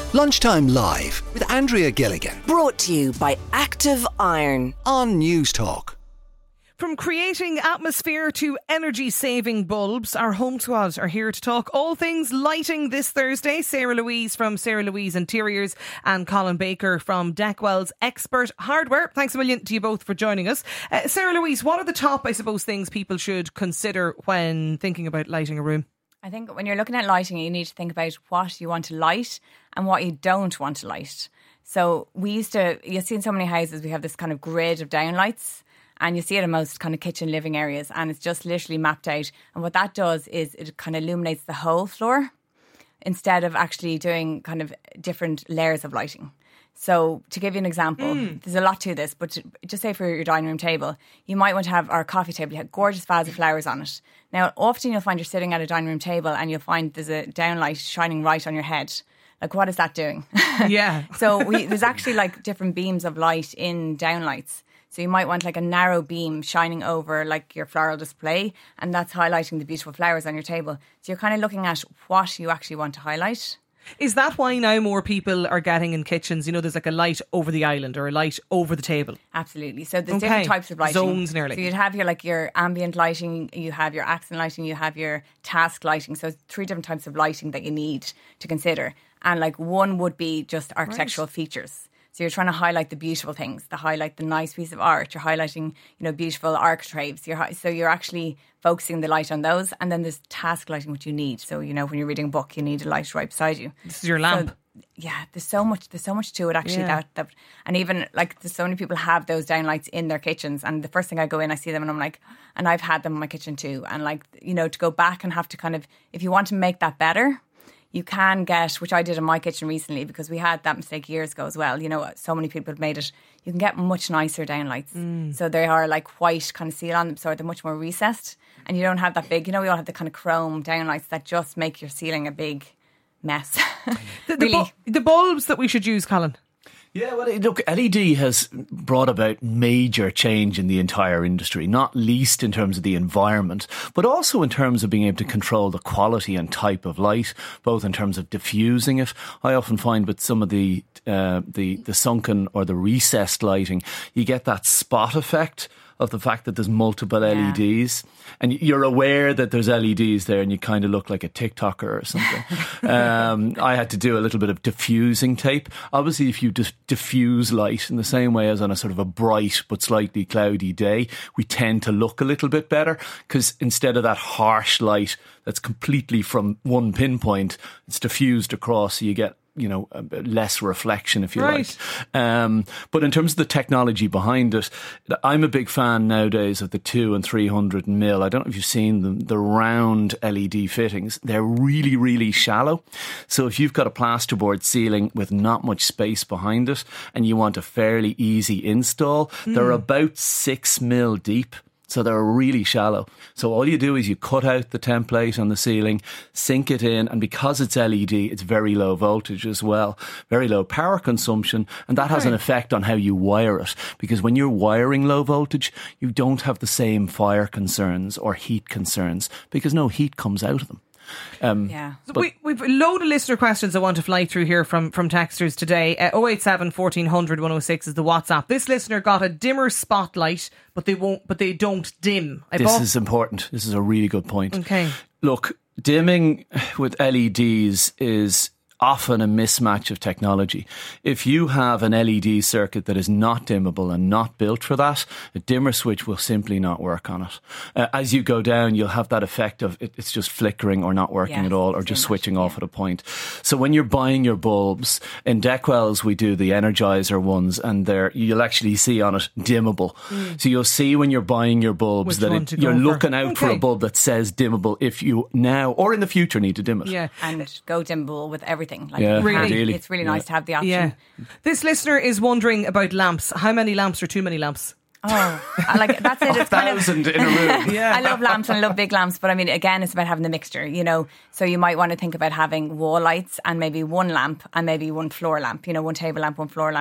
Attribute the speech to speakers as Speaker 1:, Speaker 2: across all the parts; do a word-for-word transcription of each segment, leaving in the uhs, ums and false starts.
Speaker 1: Lunchtime Live with Andrea Gilligan
Speaker 2: Brought to you by Active Iron
Speaker 1: on News Talk.
Speaker 3: From creating atmosphere to energy-saving bulbs, our home squad are here to talk all things lighting this Thursday. Sarah Louise from Sarah Louise Interiors and Colin Baker from Deckwell's Expert Hardware. Thanks a million to you both for joining us. Uh, Sarah Louise, what are the top, I suppose, things people should consider when thinking about lighting a room?
Speaker 4: I think when you're looking at lighting, you need to think about what you want to light and what you don't want to light. So we used to, you see in so many houses, we have this kind of grid of downlights. And you see it in most kind of kitchen living areas, and it's just literally mapped out. And what that does is it kind of illuminates the whole floor instead of actually doing kind of different layers of lighting. So to give you an example, mm. there's a lot to this, but just say for your dining room table, you might want to have our coffee table, you have a gorgeous vase of flowers on it. Now, often you'll find you're sitting at a dining room table and you'll find there's a downlight shining right on your head. Like, what is that doing?
Speaker 3: Yeah.
Speaker 4: So we, there's actually like different beams of light in downlights. So you might want like a narrow beam shining over like your floral display, and that's highlighting the beautiful flowers on your table. So you're kind of looking at what you actually want to highlight.
Speaker 3: Is that why now more people are getting in kitchens, you know, there's like a light over the island or a light over the table?
Speaker 4: Absolutely. So there's
Speaker 3: okay.
Speaker 4: different types of lighting.
Speaker 3: Zones nearly.
Speaker 4: So you'd have your like your ambient lighting, you have your accent lighting, you have your task lighting. So three different types of lighting that you need to consider. And like one would be just architectural right. features. So you're trying to highlight the beautiful things, to highlight the nice piece of art. You're highlighting, you know, beautiful architraves. You're, so you're actually focusing the light on those. And then there's task lighting, which you need. So, you know, when you're reading a book, you need a light right beside you.
Speaker 3: This is your lamp.
Speaker 4: So, yeah, there's so much. There's so much to it actually. Yeah. That, that and even like there's so many people have those downlights in their kitchens. And the first thing I go in, I see them, and I'm like, and I've had them in my kitchen too. And like, you know, to go back and have to kind of, if you want to make that better, you can get, which I did in my kitchen recently because we had that mistake years ago as well. You know, so many people have made it. You can get much nicer downlights. Mm. So they are like white kind of seal on them, so they're much more recessed. And you don't have that big, you know, we all have the kind of chrome downlights that just make your ceiling a big mess.
Speaker 3: the, the,
Speaker 4: really.
Speaker 3: bu- the bulbs that we should use, Colin.
Speaker 5: Yeah, well, look, L E D has brought about major change in the entire industry, not least in terms of the environment, but also in terms of being able to control the quality and type of light, both in terms of diffusing it. I often find with some of the uh, the, the sunken or the recessed lighting, you get that spot effect of the fact that there's multiple yeah. L E Ds, and you're aware that there's L E Ds there, and you kind of look like a TikToker or something. um, I had to do a little bit of diffusing tape. Obviously, if you just diffuse light in the same way as on a sort of a bright but slightly cloudy day, we tend to look a little bit better, because instead of that harsh light that's completely from one pinpoint, it's diffused across, so you get, you know, less reflection, if you
Speaker 3: right.
Speaker 5: like. Um, but in terms of the technology behind it, I'm a big fan nowadays of the two and three hundred mil. I don't know if you've seen them, the round L E D fittings. They're really, really shallow. So if you've got a plasterboard ceiling with not much space behind it and you want a fairly easy install, mm. they're about six mil deep. So they're really shallow. So all you do is you cut out the template on the ceiling, sink it in, and because it's L E D, it's very low voltage as well, very low power consumption, and that has an effect on how you wire it. Because when you're wiring low voltage, you don't have the same fire concerns or heat concerns, because no heat comes out of them. Um,
Speaker 4: yeah.
Speaker 3: So we, we've a load of listener questions I want to fly through here from, from texters today. Uh, oh eight seven, fourteen hundred, one oh six is the WhatsApp. This listener got a dimmer spotlight, but they won't, but they don't dim. I
Speaker 5: this
Speaker 3: bought-
Speaker 5: is important. This is a really good point.
Speaker 3: Okay.
Speaker 5: Look, dimming with L E Ds is often a mismatch of technology. If you have an L E D circuit that is not dimmable and not built for that, a dimmer switch will simply not work on it. Uh, as you go down, you'll have that effect of it, it's just flickering or not working
Speaker 4: yes,
Speaker 5: at all, or just switching
Speaker 4: much,
Speaker 5: off
Speaker 4: yeah.
Speaker 5: at a point. So when you're buying your bulbs, in Deckwell's we do the Energizer ones, and they're, you'll actually see on it dimmable. Mm. So you'll see when you're buying your bulbs
Speaker 3: Which
Speaker 5: that it, you're
Speaker 3: for.
Speaker 5: looking out
Speaker 3: okay.
Speaker 5: for a bulb that says dimmable if you now or in the future need to dim it.
Speaker 3: Yeah.
Speaker 4: And go dimmable with everything. Like
Speaker 5: Yeah,
Speaker 4: you have-
Speaker 5: really.
Speaker 4: It's really nice
Speaker 5: Yeah.
Speaker 4: to have the option.
Speaker 3: Yeah. This listener is wondering about lamps. How many lamps are too many lamps?
Speaker 4: Oh, I like that's it.
Speaker 5: A
Speaker 4: It's kind of,
Speaker 5: thousand in a room.
Speaker 3: Yeah.
Speaker 4: I love lamps and I love big lamps, but I mean, again, it's about having the mixture, you know. So you might want to think about having wall lights and maybe one lamp and maybe one floor lamp, you know, one table lamp, one floor lamp,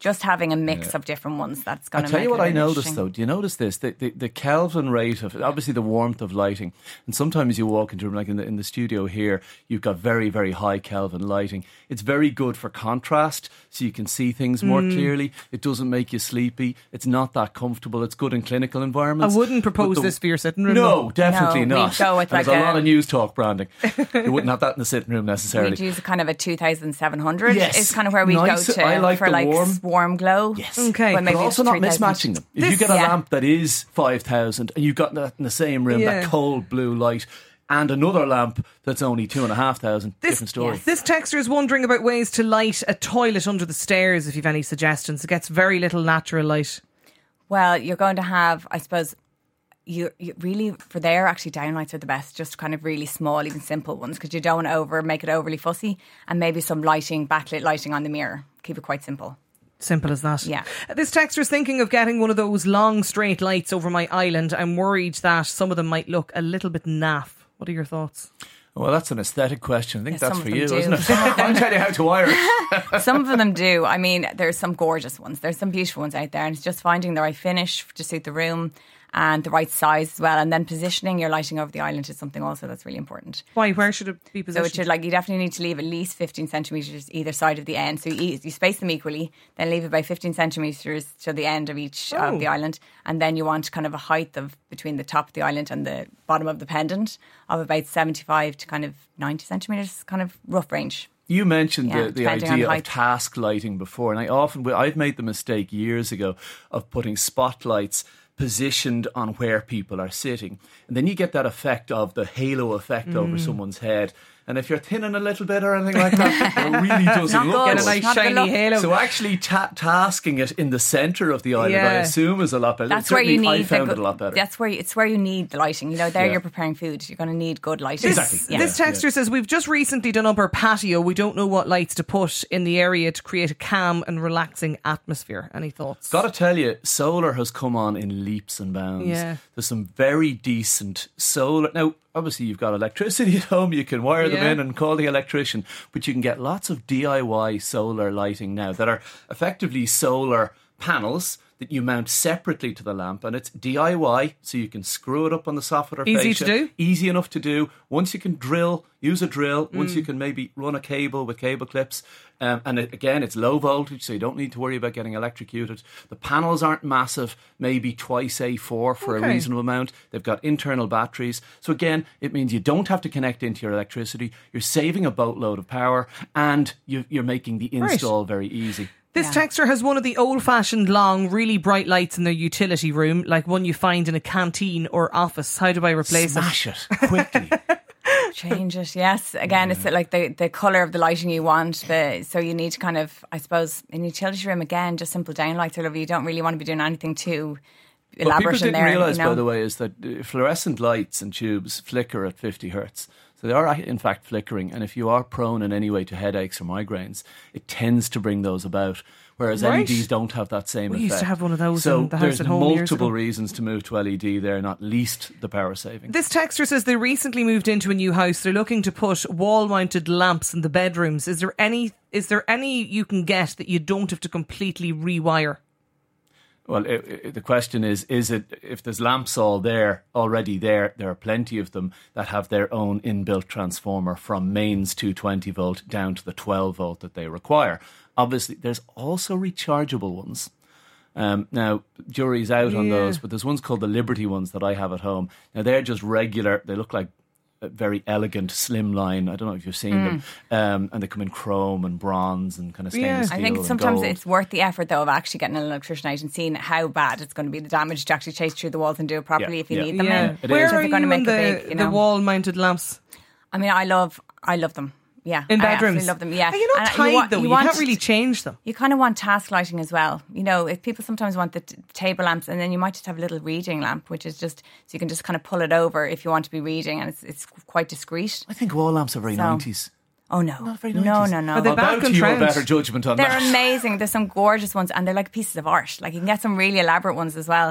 Speaker 4: just having a mix
Speaker 5: Yeah.
Speaker 4: of different ones, that's going
Speaker 5: I'll
Speaker 4: to
Speaker 5: tell
Speaker 4: make
Speaker 5: you what
Speaker 4: it
Speaker 5: I
Speaker 4: really
Speaker 5: noticed
Speaker 4: interesting.
Speaker 5: though. Do you notice this? The, the, the Kelvin rate of, obviously the warmth of lighting, and sometimes you walk into a room like in the, in the studio here, you've got very, very high Kelvin lighting. It's very good for contrast, so you can see things more
Speaker 3: Mm.
Speaker 5: clearly. It doesn't make you sleepy. It's not that comfortable. It's good in clinical environments.
Speaker 3: I wouldn't propose
Speaker 5: But the-
Speaker 3: this for your sitting room.
Speaker 5: No, definitely
Speaker 4: No,
Speaker 5: not.
Speaker 4: we'd go with
Speaker 5: There's
Speaker 4: like
Speaker 5: a
Speaker 4: a-
Speaker 5: lot of news talk branding. You wouldn't have that in the sitting room necessarily.
Speaker 4: We'd use a kind of a two thousand seven hundred
Speaker 5: Yes.
Speaker 4: is kind of where we go
Speaker 5: Nice.
Speaker 4: to
Speaker 5: I like
Speaker 4: for
Speaker 5: the
Speaker 4: like
Speaker 5: warm.
Speaker 4: s- warm glow.
Speaker 5: Yes.
Speaker 3: Okay.
Speaker 4: But
Speaker 5: But
Speaker 4: maybe
Speaker 5: also
Speaker 4: it's
Speaker 5: not
Speaker 4: three thousand.
Speaker 5: mismatching them. If you
Speaker 3: This-
Speaker 5: get a
Speaker 4: yeah.
Speaker 5: lamp that is five thousand and you've got that in the same room,
Speaker 3: Yeah.
Speaker 5: that cold blue light, and another lamp that's only two and a half thousand,
Speaker 3: This,
Speaker 5: different story.
Speaker 3: this texter is wondering about ways to light a toilet under the stairs, if you've any suggestions. It gets very little natural light.
Speaker 4: Well, you're going to have, I suppose, you, you really for there actually downlights are the best, just kind of really small, even simple ones, because you don't want to over make it overly fussy, and maybe some lighting, backlit lighting on the mirror. Keep it quite simple.
Speaker 3: Simple as that.
Speaker 4: Yeah.
Speaker 3: This texter is thinking of getting one of those long straight lights over my island. I'm worried that some of them might look a little bit naff. What are your thoughts?
Speaker 5: Well, that's an aesthetic question. I think
Speaker 4: Yeah,
Speaker 5: that's
Speaker 4: some
Speaker 5: for
Speaker 4: of them
Speaker 5: you,
Speaker 4: do.
Speaker 5: isn't it? I'll tell you how to wire it.
Speaker 4: Some of them do. I mean, there's some gorgeous ones. There's some beautiful ones out there, and it's just finding the right finish to suit the room and the right size as well. And then positioning your lighting over the island is something also that's really important.
Speaker 3: Why? Where should it be
Speaker 4: So
Speaker 3: positioned?
Speaker 4: it should, like, you definitely need to leave at least fifteen centimetres either side of the end. So you, you space them equally, then leave about fifteen centimetres to the end of each
Speaker 3: Oh.
Speaker 4: of the island. And then you want kind of a height of between the top of the island and the bottom of the pendant of about seventy-five to kind of ninety centimetres, kind of rough range.
Speaker 5: You mentioned
Speaker 4: Yeah,
Speaker 5: the, the
Speaker 4: depending on
Speaker 5: idea of
Speaker 4: height.
Speaker 5: task lighting before, and I often, I've made the mistake years ago of putting spotlights positioned on where people are sitting. And then you get that effect of the halo effect
Speaker 4: Mm.
Speaker 5: over someone's head. And if you're thinning a little bit or anything like that, it really doesn't
Speaker 4: Not
Speaker 5: look
Speaker 4: good.
Speaker 3: Get a
Speaker 5: good.
Speaker 3: nice
Speaker 4: Not a good
Speaker 3: shiny
Speaker 4: look.
Speaker 3: halo.
Speaker 5: So actually ta- tasking it in the centre of the island, I
Speaker 3: Yeah.
Speaker 5: assume, is a lot better.
Speaker 4: That's where you
Speaker 5: Certainly,
Speaker 4: need
Speaker 5: I found
Speaker 4: the
Speaker 5: it a lot better.
Speaker 4: That's where you, it's where you need the lighting. You know, there
Speaker 5: Yeah.
Speaker 4: you're preparing food. You're going to need good lighting.
Speaker 5: Exactly.
Speaker 4: Yeah.
Speaker 3: This texter says, we've just recently done up our patio. We don't know what lights to put in the area to create a calm and relaxing atmosphere. Any thoughts?
Speaker 5: Got to tell you, solar has come on in leaps and bounds.
Speaker 3: Yeah.
Speaker 5: There's some very decent solar. Now, obviously, you've got electricity at home. You can wire them
Speaker 3: Yeah.
Speaker 5: in and call the electrician. But you can get lots of D I Y solar lighting now that are effectively solar panels that you mount separately to the lamp, and it's D I Y, so you can screw it up on the soffit or
Speaker 3: Easy
Speaker 5: fascia.
Speaker 3: to do?
Speaker 5: Easy enough to do. Once you can drill, use a drill. Once
Speaker 3: Mm.
Speaker 5: you can maybe run a cable with cable clips. Um, and it, again, it's low voltage, so you don't need to worry about getting electrocuted. The panels aren't massive, maybe twice A four for
Speaker 3: Okay.
Speaker 5: a reasonable amount. They've got internal batteries. So again, it means you don't have to connect into your electricity. You're saving a boatload of power, and you, you're making the install very easy.
Speaker 3: This
Speaker 4: Yeah.
Speaker 3: texter has one of the old-fashioned, long, really bright lights in their utility room, like one you find in a canteen or office. How do I replace
Speaker 5: Smash
Speaker 3: it?
Speaker 5: it quickly.
Speaker 4: Change it, yes. Again, it's like the, the colour of the lighting you want. The, so you need to kind of, I suppose, in utility room, again, just simple downlights are lovely. You don't really want to be doing anything too
Speaker 5: What
Speaker 4: elaborate
Speaker 5: people
Speaker 4: in
Speaker 5: didn't
Speaker 4: there.
Speaker 5: realise,
Speaker 4: you know?
Speaker 5: by the way, is that uh, fluorescent lights and tubes flicker at fifty hertz. So they are, ac- in fact, flickering. And if you are prone in any way to headaches or migraines, it tends to bring those about. Whereas
Speaker 3: Right.
Speaker 5: L E Ds don't have that same
Speaker 3: We
Speaker 5: effect.
Speaker 3: used to have one of those
Speaker 5: so
Speaker 3: in the house
Speaker 5: there's
Speaker 3: at home years
Speaker 5: multiple
Speaker 3: ago.
Speaker 5: reasons to move to L E D there, not least the power saving.
Speaker 3: This texter says they recently moved into a new house. They're looking to put wall-mounted lamps in the bedrooms. Is there any? Is there any you can get that you don't have to completely rewire?
Speaker 5: Well, it, it, the question is, is it, if there's lamps all there, already there, there are plenty of them that have their own inbuilt transformer from mains two twenty volt down to the twelve volt that they require. Obviously, there's also rechargeable ones. Um, now, jury's out on
Speaker 3: Yeah.
Speaker 5: those, but there's ones called the Liberty ones that I have at home. Now, they're just regular, they look like a very elegant slimline. I don't know if you've seen them. Um, and they come in chrome and bronze and kind of stainless
Speaker 3: Yeah.
Speaker 5: steel
Speaker 4: I think
Speaker 5: and
Speaker 4: sometimes
Speaker 5: gold.
Speaker 4: it's worth the effort, though, of actually getting an electrician out and seeing how bad it's going to be, the damage to actually chase through the walls and do it properly
Speaker 5: Yeah,
Speaker 4: if you
Speaker 5: yeah.
Speaker 4: need them.
Speaker 3: Yeah.
Speaker 4: in.
Speaker 5: It
Speaker 3: Where
Speaker 5: is.
Speaker 3: are
Speaker 4: If they're
Speaker 3: you
Speaker 4: going to
Speaker 3: in
Speaker 4: make
Speaker 3: the,
Speaker 4: a big, you
Speaker 3: the
Speaker 4: know.
Speaker 3: wall-mounted lamps?
Speaker 4: I mean, I love, I love them. Yeah,
Speaker 3: In
Speaker 4: I
Speaker 3: bedrooms?
Speaker 4: absolutely love them. Yeah,
Speaker 3: Are you not
Speaker 4: And
Speaker 3: tied,
Speaker 4: want-
Speaker 3: though? You,
Speaker 4: want-
Speaker 3: can't really change them.
Speaker 4: You kind of want task lighting as well. You know, if people sometimes want the t- table lamps, and then you might just have a little reading lamp, which is just so you can just kind of pull it over if you want to be reading, and it's it's quite discreet.
Speaker 5: I think wall lamps are very
Speaker 4: So-
Speaker 5: nineties.
Speaker 4: Oh no,
Speaker 5: Not very
Speaker 4: no,
Speaker 5: nineties.
Speaker 4: no, no.
Speaker 3: Are they
Speaker 5: I'll
Speaker 3: back
Speaker 5: bow
Speaker 3: and
Speaker 5: to your
Speaker 3: trend?
Speaker 5: better judgment on
Speaker 4: They're
Speaker 5: that.
Speaker 4: amazing. There's some gorgeous ones, and they're like pieces of art. Like you can get some really elaborate ones as well.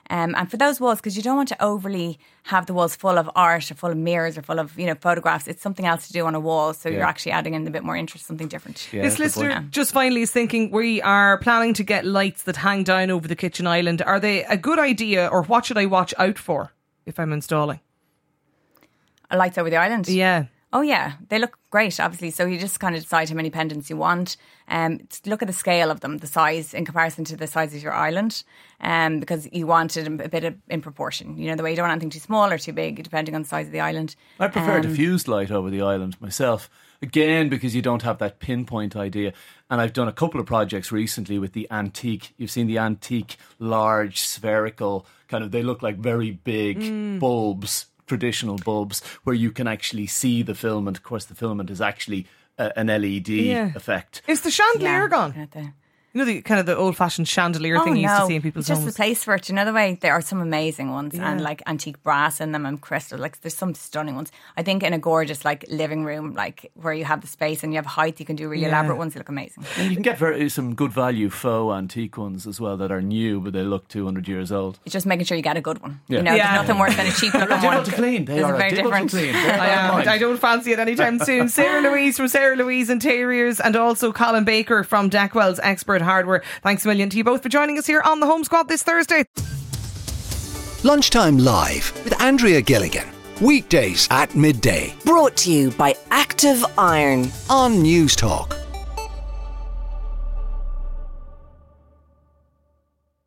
Speaker 4: Um, and for those walls, because you don't want to overly have the walls full of art or full of mirrors or full of, you know, photographs. It's something else to do on a wall. So
Speaker 5: Yeah.
Speaker 4: you're actually adding in a bit more interest, something different.
Speaker 5: Yeah,
Speaker 3: This
Speaker 5: good
Speaker 3: listener
Speaker 5: point.
Speaker 3: just finally is thinking, we are planning to get lights that hang down over the kitchen island. Are they a good idea, or what should I watch out for if I'm installing?
Speaker 4: Lights over the island?
Speaker 3: Yeah.
Speaker 4: Oh yeah, they look great, obviously. So you just kind of decide how many pendants you want. Um, just look at the scale of them, the size in comparison to the size of your island, um, because you want it a bit of, in proportion. You know, the way you don't want anything too small or too big, depending on the size of the island.
Speaker 5: I prefer
Speaker 4: Um,
Speaker 5: diffused light over the island myself. Again, because you don't have that pinpoint idea. And I've done a couple of projects recently with the antique. You've seen the antique, large, spherical, kind of, they look like very big
Speaker 3: Mm.
Speaker 5: bulbs, traditional bulbs, where you can actually see the filament. Of course, the filament is actually uh, an L E D
Speaker 3: Yeah.
Speaker 5: effect.
Speaker 3: Is the chandelier
Speaker 4: yeah,
Speaker 3: gone?
Speaker 4: looking at the-
Speaker 3: You know, the kind of the old-fashioned chandelier
Speaker 4: Oh,
Speaker 3: thing you used
Speaker 4: no.
Speaker 3: to see in people's
Speaker 4: it's just
Speaker 3: homes.
Speaker 4: the place for it. You know the way there are some amazing ones
Speaker 3: Yeah.
Speaker 4: and like antique brass in them and crystal. Like there's some stunning ones. I think in a gorgeous like living room, like where you have the space and you have height, you can do really
Speaker 3: Yeah.
Speaker 4: elaborate ones. They look amazing.
Speaker 5: And you can get very, some good value faux antique ones as well that are new, but they look two hundred years old.
Speaker 4: It's just making sure you get a good one.
Speaker 5: Yeah.
Speaker 4: You know,
Speaker 3: Yeah.
Speaker 4: there's nothing worse than a cheap looking one.
Speaker 5: Difficult to clean. They
Speaker 4: It's
Speaker 5: are
Speaker 4: very
Speaker 5: difficult
Speaker 4: different.
Speaker 5: to clean. Bear
Speaker 3: I,
Speaker 5: that in
Speaker 3: am,
Speaker 5: mind.
Speaker 3: I don't fancy it anytime soon. Sarah Louise from Sarah Louise Interiors, and also Colin Baker from Deckwell's Expert Hardware. Thanks a million to you both for joining us here on the Home Squad this Thursday.
Speaker 1: Lunchtime Live with Andrea Gilligan. Weekdays at midday
Speaker 2: Brought to you by Active Iron.
Speaker 1: on News Talk.